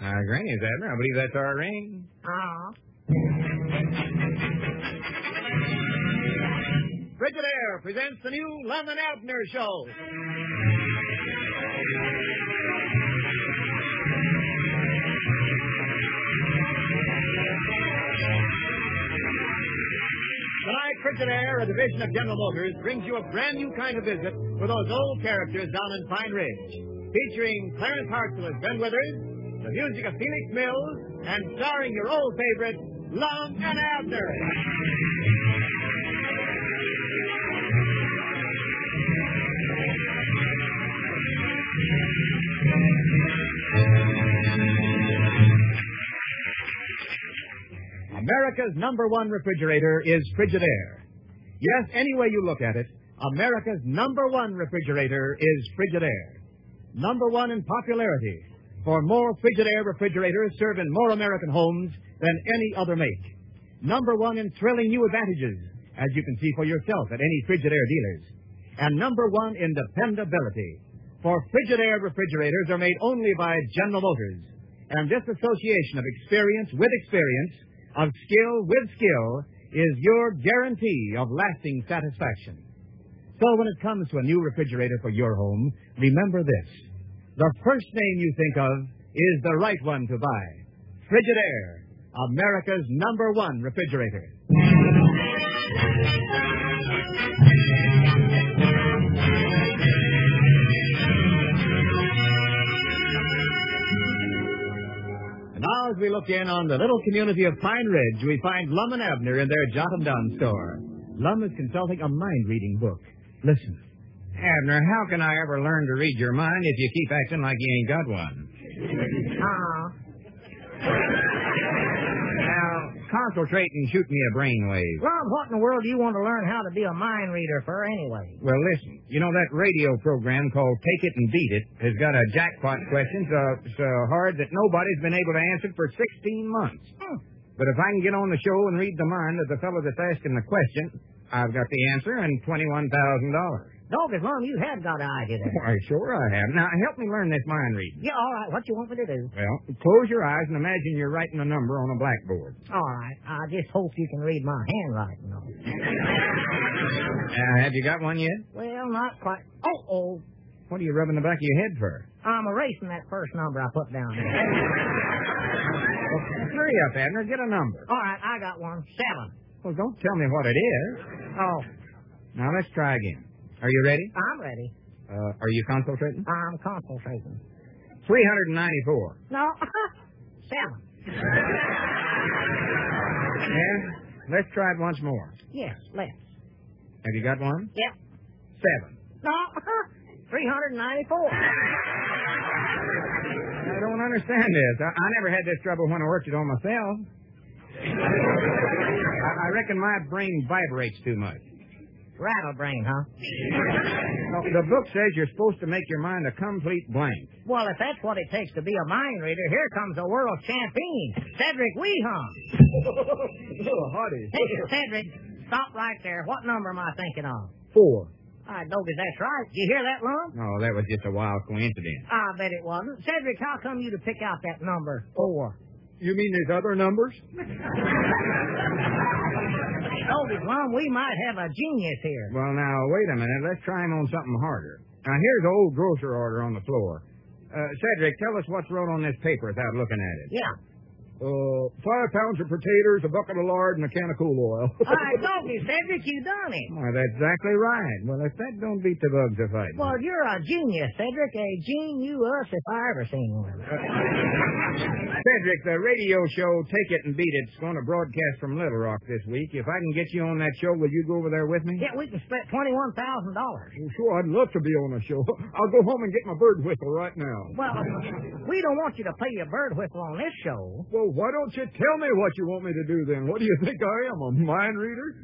Granny's, Abner. I believe that's our ring. Frigidaire presents the new Lum and Abner Show. Tonight, Frigidaire, a division of General Motors, brings you a brand new kind of visit with those old characters down in Pine Ridge. Featuring Clarence Hartzell as Ben Withers, the music of Felix Mills, and starring your old favorite, Lum and Abner. America's number one refrigerator is Frigidaire. Yes, any way you look at it, America's number one refrigerator is Frigidaire. Number one in popularity, for more Frigidaire refrigerators serve in more American homes than any other make. Number one in thrilling new advantages, as you can see for yourself at any Frigidaire dealers. And number one in dependability, for Frigidaire refrigerators are made only by General Motors. And this association of experience with experience, of skill with skill, is your guarantee of lasting satisfaction. So when it comes to a new refrigerator for your home, remember this. The first name you think of is the right one to buy. Frigidaire, America's number one refrigerator. Now, as we look in on the little community of Pine Ridge, we find Lum and Abner in their Jot 'em Down store. Lum is consulting a mind-reading book. Listen. Abner, how can I ever learn to read your mind if you keep acting like you ain't got one? Now, concentrate and shoot me a brainwave. Lum, what in the world do you want to learn how to be a mind reader for anyway? Well, listen. You know that radio program called Take It and Beat It has got a jackpot question so hard that nobody's been able to answer it for 16 months. But if I can get on the show and read the mind of the fellow that's asking the question, I've got the answer and $21,000. Doggone, Lum, you have got an idea there. Why, sure I have. Now, help me learn this mind reading. Yeah, all right. What you want me to do? Well, close your eyes and imagine you're writing a number on a blackboard. All right. I just hope you can read my handwriting, though. Have you got one yet? Well, not quite. Oh. What are you rubbing the back of your head for? I'm erasing that first number I put down there. Well, hurry up, Abner. Get a number. All right, I got one. 7. Well, don't tell me what it is. Oh. Now, let's try again. Are you ready? I'm ready. Are you concentrating? I'm concentrating. 394. No, 7. Yeah? Let's try it once more. Yes, let's. Have you got one? Yep. 7. No, 394. I don't understand this. I never had this trouble when I worked it on myself. I reckon my brain vibrates too much. Rattle brain, huh? No, the book says you're supposed to make your mind a complete blank. Well, if that's what it takes to be a mind reader, here comes a world champion, Cedric Weehum. Oh, howdy. Hey, Cedric, stop right there. What number am I thinking of? 4. All right, Doggett, that's right. Did you hear that, Lum? No, that was just a wild coincidence. I bet it wasn't. Cedric, how come you to pick out that number 4? You mean there's other numbers? Doggett, Lum, we might have a genius here. Well, now, wait a minute. Let's try him on something harder. Now, here's the old grocer order on the floor. Cedric, tell us what's wrote on this paper without looking at it. Yeah. 5 pounds of potatoes, a bucket of lard, and a can of cool oil. All right, Doggett, Cedric, you done it. Why, that's exactly right. Well, if that don't beat the bugs a fight. Well, you're a genius, Cedric. A genius if I ever seen one. Cedric, the radio show Take It and Beat It's going to broadcast from Little Rock this week. If I can get you on that show, will you go over there with me? Yeah, we can split $21,000. Well, sure, I'd love to be on the show. I'll go home and get my bird whistle right now. Well, we don't want you to play your bird whistle on this show. Well, why don't you tell me what you want me to do then? What do you think I am, a mind reader?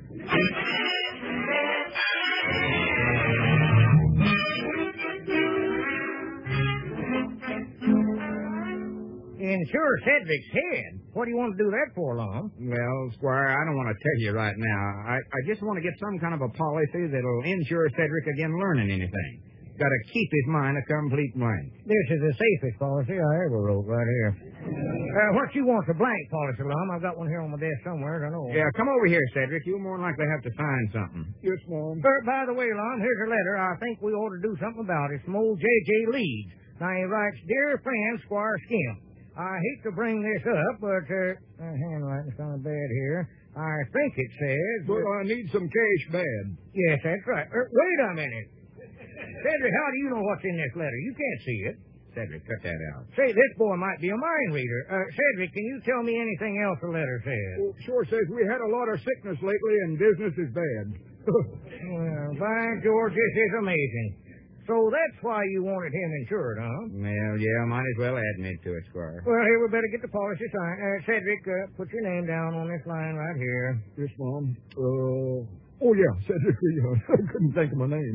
Insure Cedric's head. What do you want to do that for, Lum? Well, Squire, I don't want to tell you right now. I just want to get some kind of a policy that'll insure Cedric against learning anything. Got to keep his mind a complete blank. This is the safest policy I ever wrote right here. What you want, the blank policy, Lum? I've got one here on my desk somewhere, I know. Yeah, come over here, Cedric. You'll more than likely have to sign something. Yes, Mom. By the way, Lum, here's a letter. I think we ought to do something about it. From old J.J. Leeds. Now, he writes, Dear friend, Squire Skimp, I hate to bring this up, but my handwriting's kind of bad here. I think it says... Well, I need some cash bad. Yes, that's right. Wait a minute. Cedric, how do you know what's in this letter? You can't see it. Cedric, cut that out. Say, this boy might be a mind reader. Cedric, can you tell me anything else the letter says? Well, sure says we had a lot of sickness lately and business is bad. Well, by George, this is amazing. So that's why you wanted him insured, huh? Well, yeah, might as well admit to it, Squire. Well, here, we better get the policy signed. Cedric, put your name down on this line right here. Yes, Mom. Oh, yeah, Cedric. I couldn't think of my name.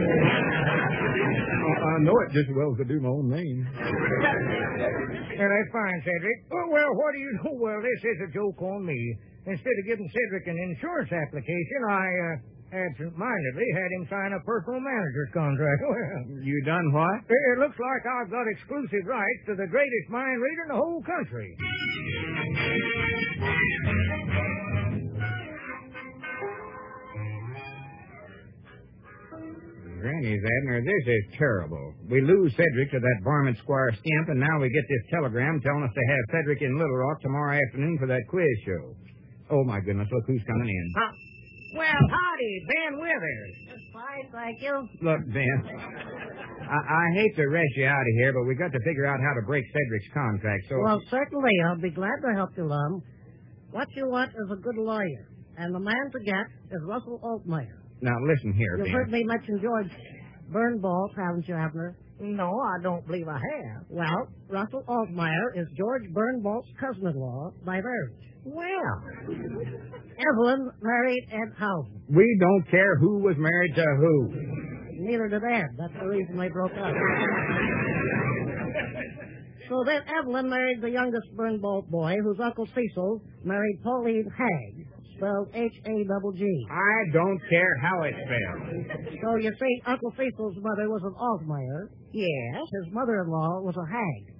I know it just as well as I do my own name. Yeah, that's fine, Cedric. Oh, well, what do you know? Well, this is a joke on me. Instead of giving Cedric an insurance application, I absent-mindedly had him sign a personal manager's contract. You done what? It looks like I've got exclusive rights to the greatest mind reader in the whole country. Granny's Abner, this is terrible. We lose Cedric to that varmint Squire Skimp, and now we get this telegram telling us to have Cedric in Little Rock tomorrow afternoon for that quiz show. Oh, my goodness, look who's coming in. Well, howdy, Ben Withers. Fine, thank you. Look, Ben, I hate to rush you out of here, but we got to figure out how to break Cedric's contract, so... Well, certainly, I'll be glad to help you, Lum. What you want is a good lawyer, and the man to get is Russell Altmeyer. Now, listen here, You've Ben. heard me mention George Bernbolt, haven't you, Abner? No, I don't believe I have. Well, Russell Altmeyer is George Bernbolt's cousin-in-law by marriage. Well, Evelyn married Ed Housen. We don't care who was married to who. Neither did Ed. That's the reason they broke up. So then Evelyn married the youngest Bernbolt boy, whose Uncle Cecil married Pauline Hagg, spelled H-A-G-G. I don't care how it's spelled. So you see, Uncle Cecil's mother was an Altmeyer. yes. His mother-in-law was a Hagg.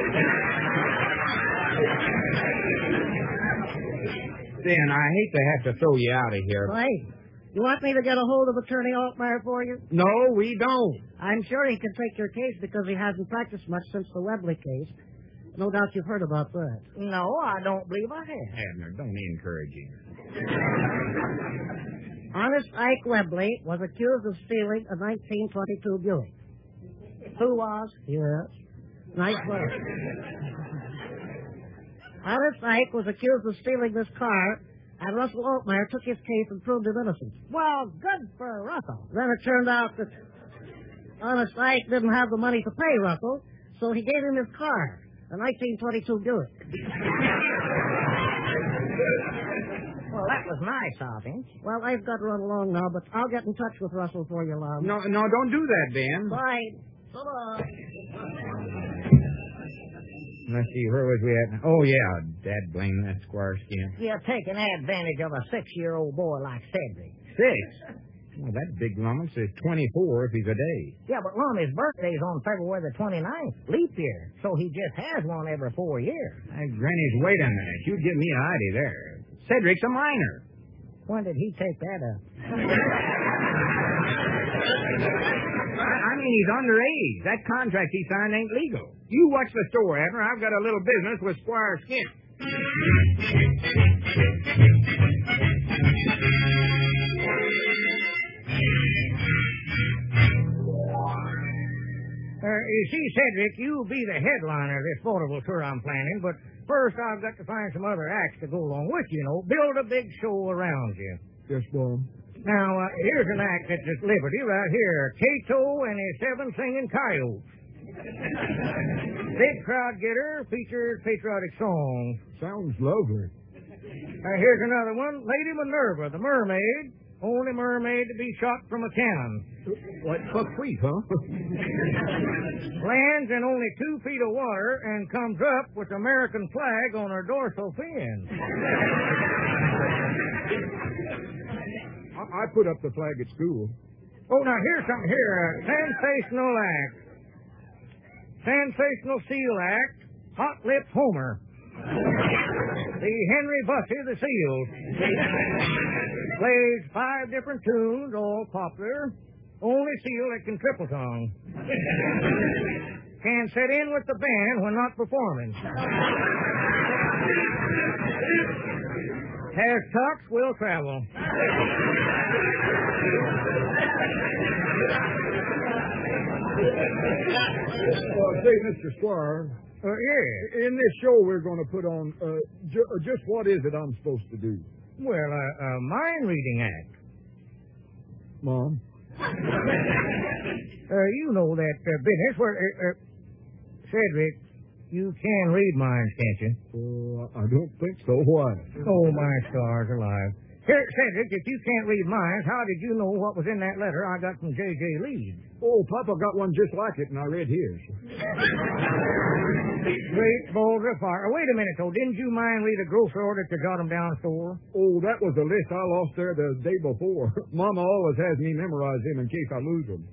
Ben, I hate to have to throw you out of here. Right. You want me to get a hold of Attorney Altmeyer for you? No, we don't. I'm sure he can take your case because he hasn't practiced much since the Webley case. No doubt you've heard about that. No, I don't believe I have. Abner, don't encourage him. Honest Ike Webley was accused of stealing a 1922 Buick. Who was? Yes. Nice work. Honest Ike was accused of stealing this car, and Russell Altmeyer took his case and proved his innocence. Well, good for Russell. Then it turned out that Honest Ike didn't have the money to pay Russell, so he gave him his car, a 1922 Buick. Well, that was nice of him. Well, I've got to run along now, but I'll get in touch with Russell for you, Lum. No, don't do that, Ben. Bye. So long. Let's see, where was we at? Oh, yeah, Dad blame that Squire Skimp. You're taking advantage of a 6-year-old boy like Cedric. 6? Well, that big lummox is 24 if he's a day. Yeah, but Lummy's birthday's on February the 29th, leap year, so he just has one every 4 years. Hey, Granny's, wait a minute. You give me an idea there. Cedric's a minor. When did he take that up? I mean, he's underage. That contract he signed ain't legal. You watch the store, Abner. I've got a little business with Squire Skimp. You see, Cedric, you'll be the headliner of this vaudeville tour I'm planning, but first I've got to find some other acts to go along with you, build a big show around you. Yes, Mom. Now, here's an act that's at Liberty right here. Cato and his 7 singing coyotes. Big crowd getter, features patriotic songs. Sounds lovely. Here's another one. Lady Minerva, the mermaid. Only mermaid to be shot from a cannon. Like Buck Creek, huh? Lands in only 2 feet of water and comes up with American flag on her dorsal fin. I put up the flag at school. Oh, now here's something here. Sensational act. Sensational Seal Act. Hot Lips Homer. The Henry Bussey the Seal. Plays 5 different tunes, all popular. Only seal that can triple tongue. Can sit in with the band when not performing. Has tucks, will travel. Say, Mr. Squire, Yeah. in this show we're going to put on, just what is it I'm supposed to do? Well, a mind-reading act. Mom? You know that business where... Cedric, you can read minds, can't you? I don't think so. Why? Oh, my stars alive. Here, Cedric, if you can't read minds, how did you know what was in that letter I got from J.J. Leeds? Oh, Papa got one just like it, and I read his. Great boulder of fire. Wait a minute, though. Didn't you mind read a grocery order at the Jot 'em Down store? Oh, that was a list I lost there the day before. Mama always has me memorize them in case I lose them.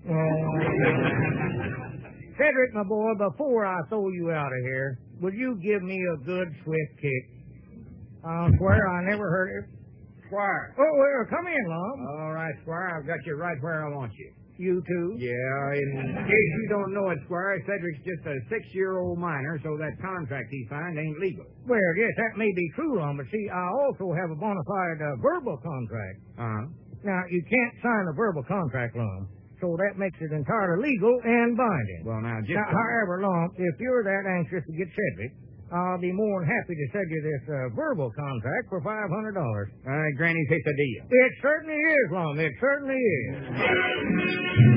Cedric, my boy, before I throw you out of here, would you give me a good swift kick? I'll swear I never heard it. Squire. Oh, well, come in, Lum. All right, Squire, I've got you right where I want you. You too? Yeah, in case you don't know it, Squire, Cedric's just a 6-year-old minor, so that contract he signed ain't legal. Well, yes, that may be true, Lum, but see, I also have a bona fide verbal contract. Uh-huh. Now, you can't sign a verbal contract, Lum, so that makes it entirely legal and binding. Well, now, just... However, Lum, if you're that anxious to get Cedric, I'll be more than happy to send you this verbal contract for $500. Granny, take the deal. It certainly is, Lum. It certainly is.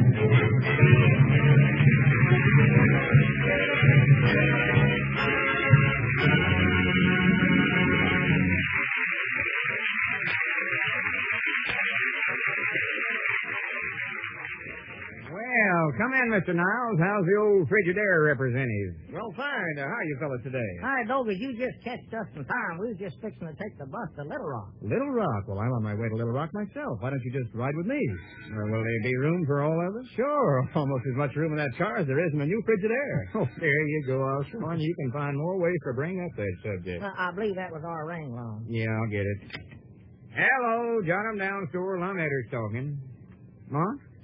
Well, come in, Mr. Niles. How's the old Frigidaire representative? Well, fine. How are you fellas today? Hi, Dogie. You just catched us in time. We was just fixing to take the bus to Little Rock. Little Rock. Well, I'm on my way to Little Rock myself. Why don't you just ride with me? Will there be room for all of us? Sure. Almost as much room in that car as there is in the new Frigidaire. Oh, there you go, Osborne. You can find more ways to bring up that subject. I believe that was our ring, Lum. Yeah, I'll get it. Hello, Jot 'em Down store. Lum Edder's talking. Huh?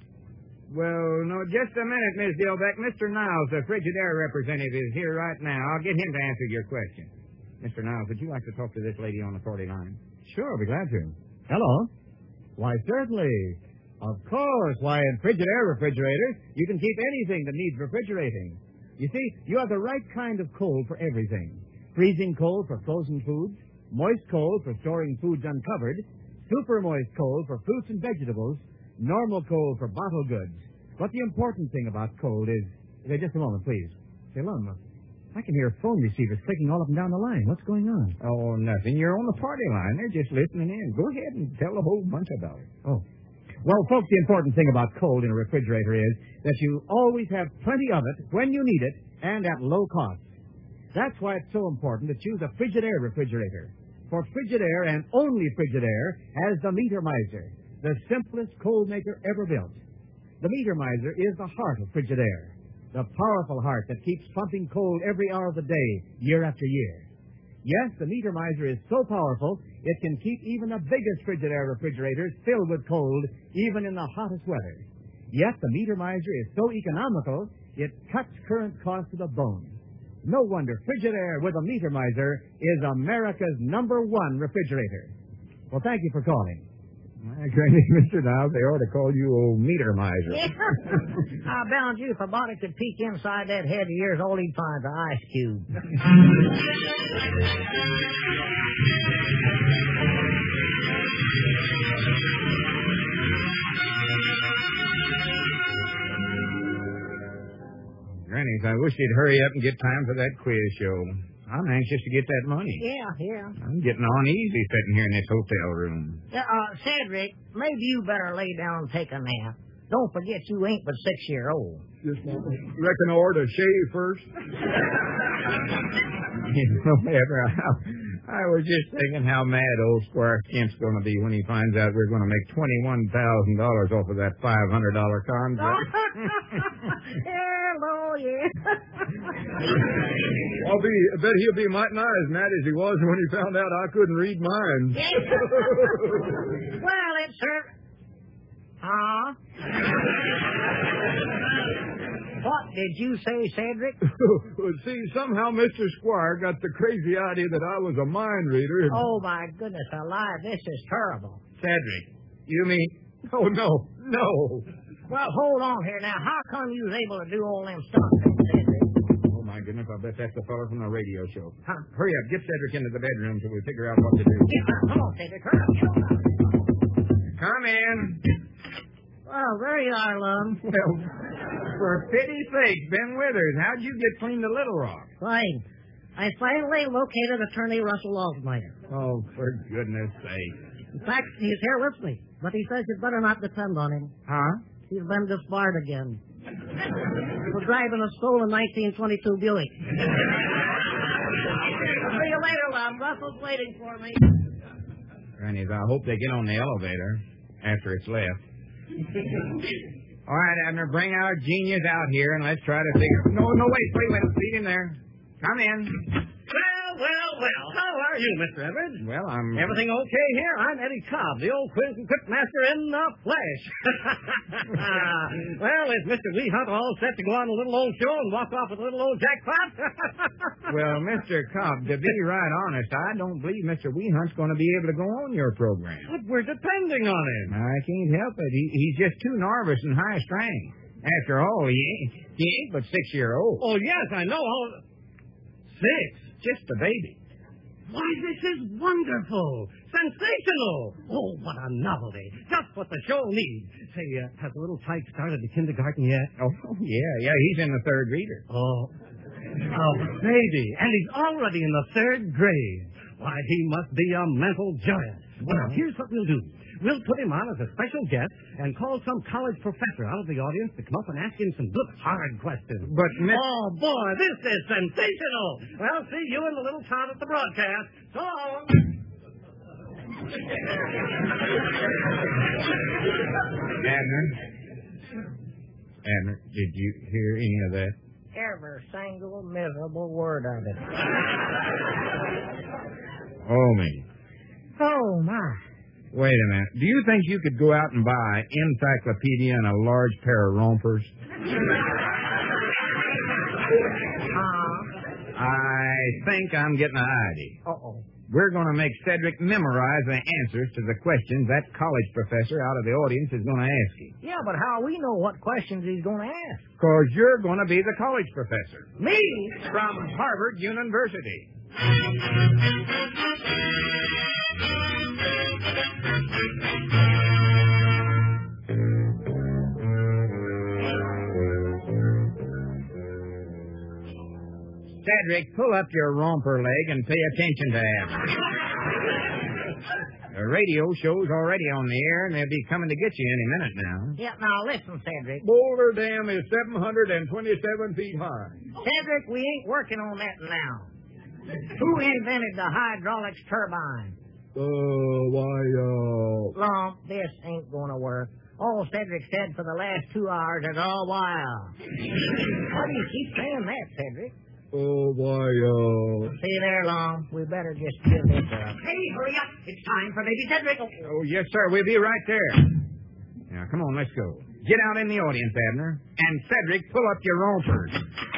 Well, no, just a minute, Miss Dilbeck. Mr. Niles, the Frigidaire representative, is here right now. I'll get him to answer your question. Mr. Niles, would you like to talk to this lady on the 40 line? Sure, I'll be glad to. Hello. Why, certainly. Of course. Why, in Frigidaire refrigerators, you can keep anything that needs refrigerating. You see, you have the right kind of cold for everything. Freezing cold for frozen foods, moist cold for storing foods uncovered, super moist cold for fruits and vegetables, normal cold for bottle goods. But the important thing about cold is... Hey, just a moment, please. Say, Lum, I can hear phone receivers clicking all up and down the line. What's going on? Oh, nothing. You're on the party line. They're just listening in. Go ahead and tell a whole bunch about it. Oh. Well, folks, the important thing about cold in a refrigerator is that you always have plenty of it when you need it and at low cost. That's why it's so important to choose a Frigidaire refrigerator. For Frigidaire and only Frigidaire has the Meter Miser, the simplest cold maker ever built. The Meter Miser is the heart of Frigidaire, the powerful heart that keeps pumping cold every hour of the day, year after year. Yes, the Meter Miser is so powerful, it can keep even the biggest Frigidaire refrigerators filled with cold, even in the hottest weather. Yet the Meter Miser is so economical, it cuts current costs to the bone. No wonder Frigidaire with a Meter Miser is America's #1 refrigerator. Well, thank you for calling. Granny, Mr. Niles, they ought to call you old Meter Miser. Yeah. I bound you if a body could peek inside that head of yours, all he'd find is an ice cube. Granny, I wish you'd hurry up and get time for that quiz show. I'm anxious to get that money. Yeah. I'm getting on easy sitting here in this hotel room. Cedric, maybe you better lay down and take a nap. Don't forget you ain't but 6-year-old. Just reckon I ought to shave first. Whatever. I was just thinking how mad old Squire Skimp's going to be when he finds out we're going to make $21,000 off of that $500 contract. Hello, yeah. I bet he'll be mighty nigh as mad as he was when he found out I couldn't read mine. Well, it's her... Huh? What did you say, Cedric? See, somehow Mr. Squire got the crazy idea that I was a mind reader. Oh, my goodness alive, this is terrible. Cedric, you mean... Oh, no. Well, hold on here now. How come you was able to do all them stuff, Cedric? Oh, my goodness, I bet that's the fellow from the radio show. Huh? Hurry up, get Cedric into the bedroom so we figure out what to do. Yeah, come on, Cedric. Hurry up. Come in. Oh, there you are, Lum. Well, for pity's sake, Ben Withers, how'd you get clean to Little Rock? Fine. I finally located Attorney Russell Altmeyer. Oh, for goodness sake. In fact, he's here with me, but he says you better not depend on him. Huh? He's been disbarred again. For driving a stolen 1922 Buick. See you later, Lum. Russell's waiting for me. Grannies, I hope they get on the elevator after it's left. All right, Abner, bring our genius out here and let's try to figure... No, wait, leave him there. Come in. Well. How are you, Mr. Everett? Well, I'm... Everything okay here? I'm Eddie Cobb, the old quiz and cook master in the flesh. Well, is Mr. Weehunt all set to go on a little old show and walk off with a little old jackpot? Well, Mr. Cobb, to be right honest, I don't believe Mr. Weehunt's going to be able to go on your program. But we're depending on him. I can't help it. He's just too nervous and high-strung. After all, he ain't but 6-year-old. Oh, yes, I know. 6? Just a baby. Why, this is wonderful. Sensational. Oh, what a novelty. Just what the show needs. Say, has the little tyke started the kindergarten yet? Oh, yeah, he's in the 3rd reader. Oh, baby. And he's already in the 3rd grade. Why, he must be a mental giant. Well, here's what we'll do. We'll put him on as a special guest and call some college professor out of the audience to come up and ask him some good hard questions. But, Oh, boy, this is sensational. Well, see you and the little tot at the broadcast. So long. Abner, did you hear any of that? Every single miserable word of it. Oh, me. Oh, my. Wait a minute. Do you think you could go out and buy encyclopedia and a large pair of rompers? I think I'm getting an idea. Uh-oh. We're going to make Cedric memorize the answers to the questions that college professor out of the audience is going to ask him. Yeah, but how we know what questions he's going to ask? Because you're going to be the college professor. Me? From Harvard University. Cedric, pull up your romper leg and pay attention to Abner. The radio show's already on the air, and they'll be coming to get you any minute now. Yeah, now listen, Cedric. Boulder Dam is 727 feet high. Cedric, we ain't working on that now. Who invented the hydraulics turbine? Lump, this ain't gonna work. All Cedric said for the last 2 hours is, oh, wow. Why do you keep saying that, Cedric? See there, Long. We better just give this up. Hey, hurry up. It's time for baby Cedric. Oh, yes, sir. We'll be right there. Now, come on, let's go. Get out in the audience, Abner. And Cedric, pull up your rompers.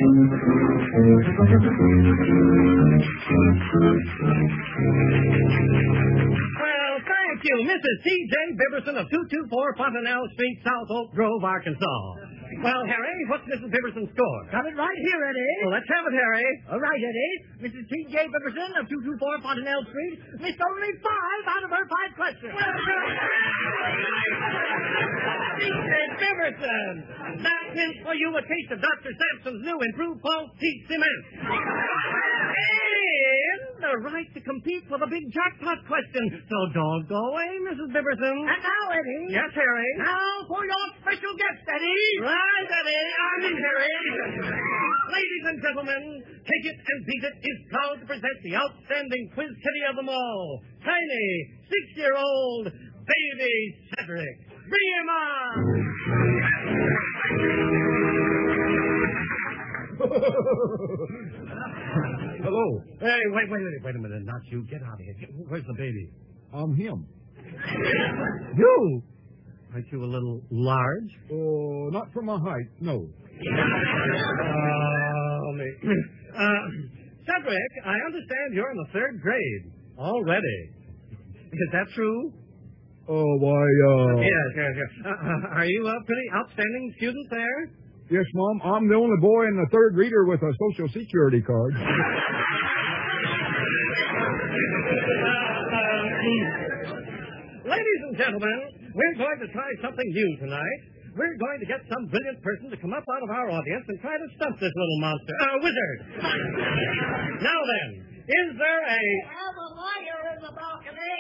Well, thank you, Mrs. T.J. Biberson of 224 Fontanelle Street, South Oak Grove, Arkansas. Well, Harry, what's Mrs. Biberson's score? Got it right here, Eddie. Well, let's have it, Harry. All right, Eddie. Mrs. T.J. Biberson of 224 Fontanelle Street missed only 5 out of her 5 questions. T.J. Biberson! That meant for you a taste of Dr. Sampson's new improved false teeth cement. And the right to compete for the big jackpot question. So don't go away, Mrs. Bibberson. And now, Eddie. Yes, Harry? Now for your special guest, Eddie. Right, Eddie. Harry. Ladies and gentlemen, Take It and Beat It is proud to present the outstanding quiz kitty of them all, tiny 6-year-old Baby Cedric. Bring him on! Hello. Hey, wait a minute. Not you. Get out of here. Where's the baby? I'm him. You? Aren't you a little large? Oh, not for my height, no. Cedric, I understand you're in the 3rd grade already. Is that true? Oh, why, Yes. Are you a pretty outstanding student there? Yes, Mom. I'm the only boy in the 3rd reader with a Social Security card. Ladies and gentlemen, we're going to try something new tonight. We're going to get some brilliant person to come up out of our audience and try to stump this little monster. Wizard. Now then, is there a... I have a liar in the balcony.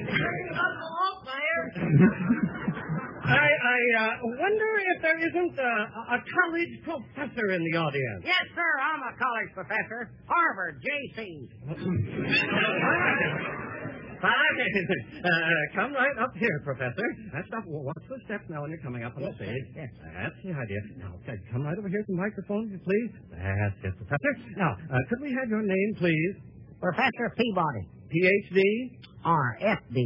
I wonder if there isn't a college professor in the audience. Yes, sir. I'm a college professor. Harvard, J.C. Come right up here, Professor. That's up. Watch the steps now when you're coming up on the stage. Yes. That's the idea. Now, come right over here to the microphone, please. That's it, Professor. Now, could we have your name, please? Professor Peabody. Ph.D.? R.F.D.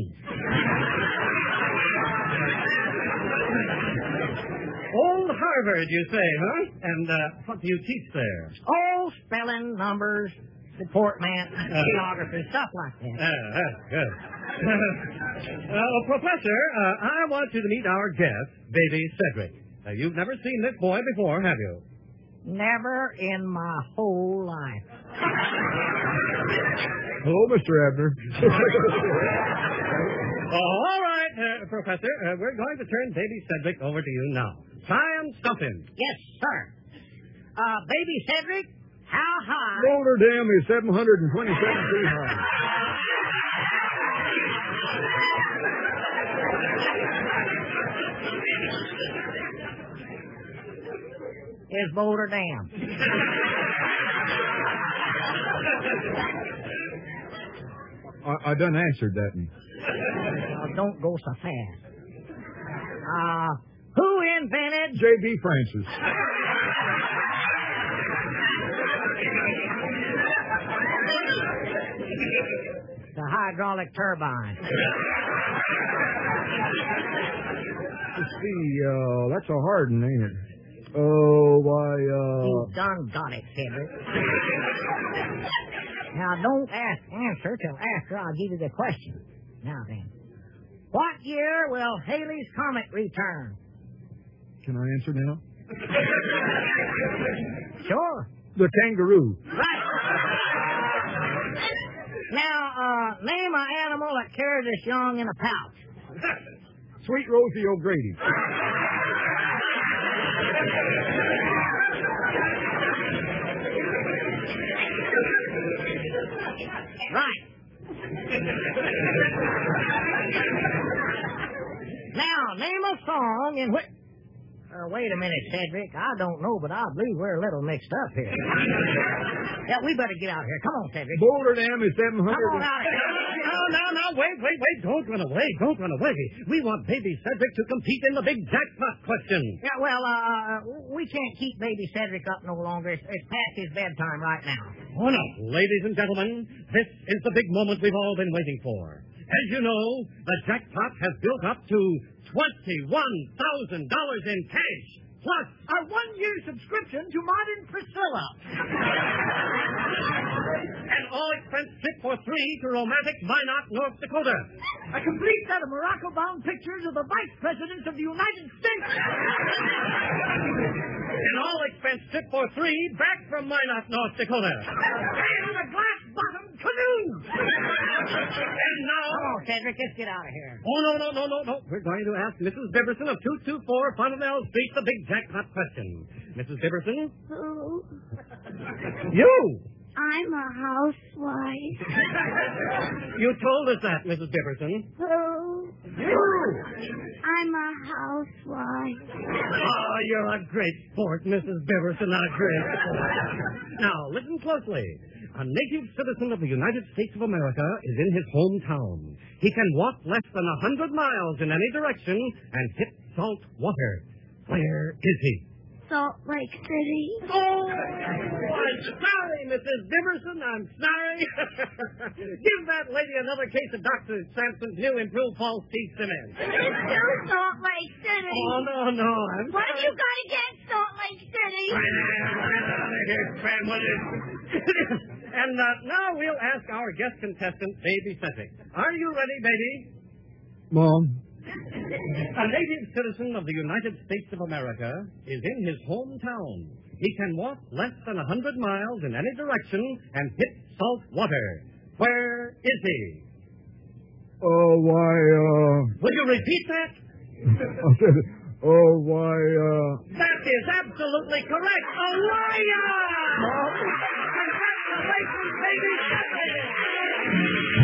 Old Harvard, you say, huh? And what do you teach there? Oh, spelling, numbers, deportment, geography, stuff like that. Good. Professor, I want you to meet our guest, Baby Cedric. Now, you've never seen this boy before, have you? Never in my whole life. Hello, Mr. Abner. All right, Professor. We're going to turn Baby Cedric over to you now. Try and stump him. Yes, sir. Baby Cedric, how high? Boulder Dam is 727 feet high. Is Boulder Dam? I done answered that one. Don't go so fast. Who invented... J.B. Francis. The hydraulic turbine. Let's see, that's a hard one, ain't it? Oh, why, You done got it, Cedric. Now, don't answer till after I give you the question. Now then, what year will Halley's Comet return? Can I answer now? Sure. The kangaroo. Right. Now, name an animal that carries its young in a pouch. Sweet Rosie O'Grady. Right. Now, name a song in which... wait a minute, Cedric. I don't know, but I believe we're a little mixed up here. Yeah, we better get out of here. Come on, Cedric. Boulder Dam is 700... Come on out of here. No, wait. Don't run away. We want Baby Cedric to compete in the big jackpot question. Yeah, well, we can't keep Baby Cedric up no longer. It's past his bedtime right now. Oh, no. Ladies and gentlemen, this is the big moment we've all been waiting for. As you know, the jackpot has built up to $21,000 in cash, plus a 1-year subscription to Modern Priscilla. An all-expense trip for 3 to romantic Minot, North Dakota. A complete set of Morocco-bound pictures of the Vice Presidents of the United States. An all-expense trip for 3 back from Minot, North Dakota. And a glass-bottomed canoe. And now... Come on, Cedric, let's get out of here. Oh, no. We're going to ask Mrs. Bibberson of 224 Fontanelle Street the big jackpot question. Mrs. Bibberson? Who? You! I'm a housewife. You told us that, Mrs. Bibberson. Who? I'm a housewife. Oh, you're a great sport, Mrs. Bibberson, a great sport. Now, listen closely. A native citizen of the United States of America is in his hometown. He can walk less than 100 miles in any direction and hit salt water. Where is he? Salt Lake City. Oh, I'm sorry, Mrs. Bibberson. I'm sorry. Give that lady another case of Dr. Sampson's new improved false teeth cement. It's still Salt Lake City. Oh, no. What have you got against Salt Lake City? And now we'll ask our guest contestant, Baby Cedric. Are you ready, baby? Mom. A native citizen of the United States of America is in his hometown. He can walk less than 100 miles in any direction and hit salt water. Where is he? Oh, why, Will you repeat that? I said, oh, why, That is absolutely correct. A liar! Congratulations, baby Cedric!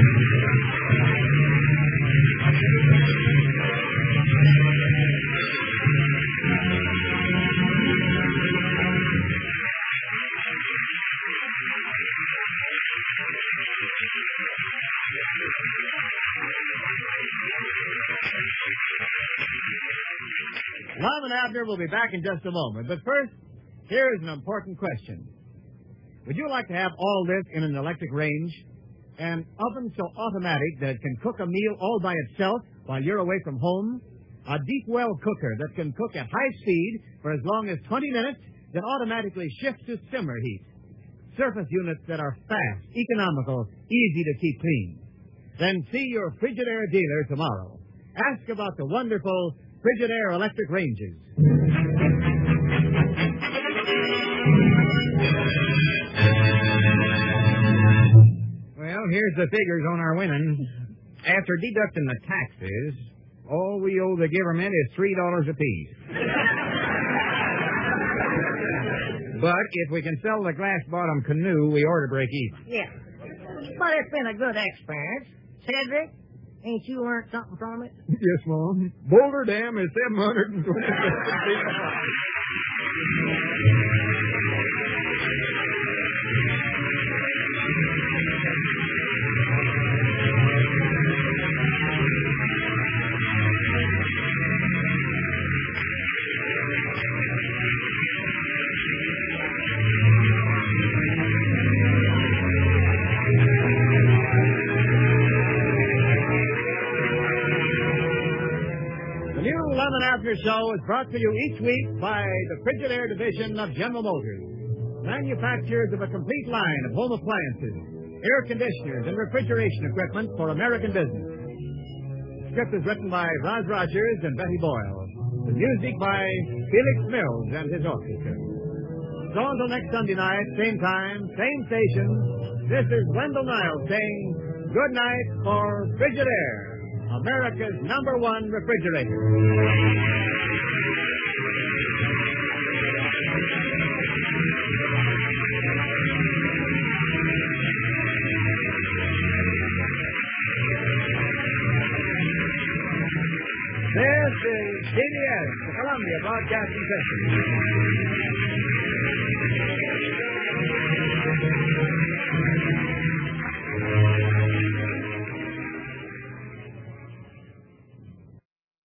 Lum and Abner will be back in just a moment. But first, here's an important question. Would you like to have all this in an electric range? An oven so automatic that it can cook a meal all by itself while you're away from home? A deep well cooker that can cook at high speed for as long as 20 minutes, then automatically shift to simmer heat. Surface units that are fast, economical, easy to keep clean. Then see your Frigidaire dealer tomorrow. Ask about the wonderful Frigidaire electric ranges. Well, here's the figures on our winnings. After deducting the taxes, all we owe the government is $3 apiece. But if we can sell the glass-bottom canoe, we ought to break even. Yeah. But it's been a good experience. Cedric, ain't you learned something from it? yes, Mom. Boulder Dam is 720 feet high. Abner Show is brought to you each week by the Frigidaire division of General Motors, manufacturers of a complete line of home appliances, air conditioners, and refrigeration equipment for American business. The script is written by Roz Rogers and Betty Boyle. The music by Felix Mills and his orchestra. So until next Sunday night, same time, same station, this is Wendell Niles saying good night for Frigidaire, America's #1 refrigerator. This is CBS, the Columbia Broadcasting System.